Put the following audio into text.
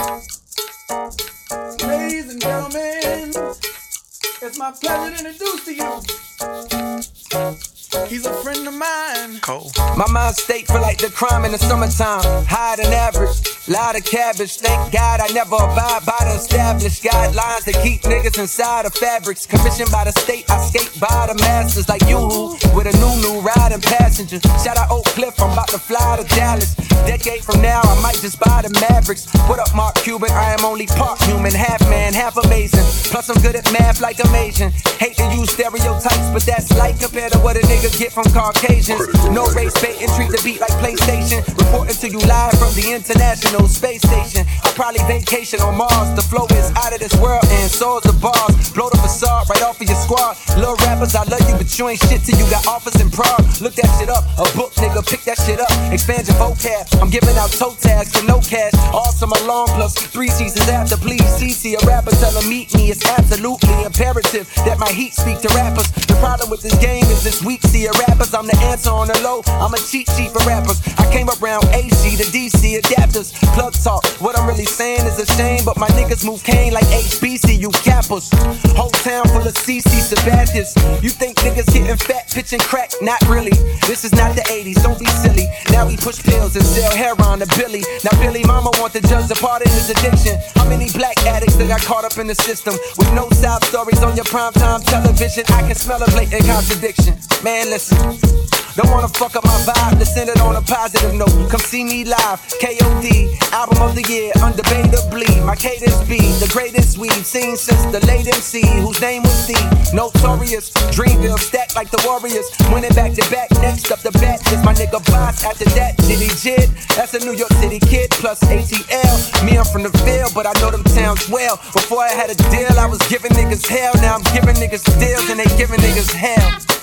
Ladies and gentlemen, it's my pleasure to introduce to you. He's a friend of mine. Cole. My mind state feel like the crime in the summertime. Higher than average, lot of cabbage. Thank God I never abide by the established guidelines that keep niggas inside of fabrics. Commissioned by the state, I skate by the masters like you with a new riding passenger. Shout out Oak Cliff, I'm about to fly to Dallas. Decade from now, I might just buy the Mavericks. What up, Mark Cuban? I am only part human, half man, half amazing. Plus I'm good at math like I'm Asian. Hate to use stereotypes, but that's light compared to what a nigga get from Caucasians. No race baiting, treat the beat like PlayStation. Reporting to you live from the International Space Station. I probably vacation on Mars. The flow is out of this world and so's the bars. Blow the facade right off of your squad. Little rappers, I love you, but you ain't shit till you got offers in Prague. Look that shit up, a book nigga, pick that shit up. Expand your vocab, I'm giving out toe tags for no cash. Awesome along plus 3 seasons after. Please CC a rapper, tell him meet me. It's absolutely imperative that my heat speak to rappers. The problem with this game is this weak. See a rappers, I'm the answer on the low. I'm a cheat sheet for rappers. I came around AC to DC adapters. Plug talk, what I'm really saying is a shame, but my niggas move cane like HBCU cappers. Whole town full of CC Sebastians. You think niggas getting fat, pitching crack? Not really. This is not the 80s, don't be silly. Now we push pills and sell heroin to Billy. Now Billy mama want to judge the part of his addiction. How many black addicts that got caught up in the system? With no side stories on your primetime television, I can smell a blatant contradiction. Man, listen, don't wanna fuck up my vibe, let's send it on a positive note. Come see me live, KOD, album of the year, undebatably. My cadence be the greatest we've seen since the late MC, whose name was Steve. Notorious, Dreamville stacked like the Warriors. Winning back to back, next up the bat is my nigga Boss. After that, Jitty Jid, that's a New York City kid, plus ATL. Me, I'm from the Ville, but I know them towns well. Before I had a deal, I was giving niggas hell. Now I'm giving niggas deals and they giving niggas hell.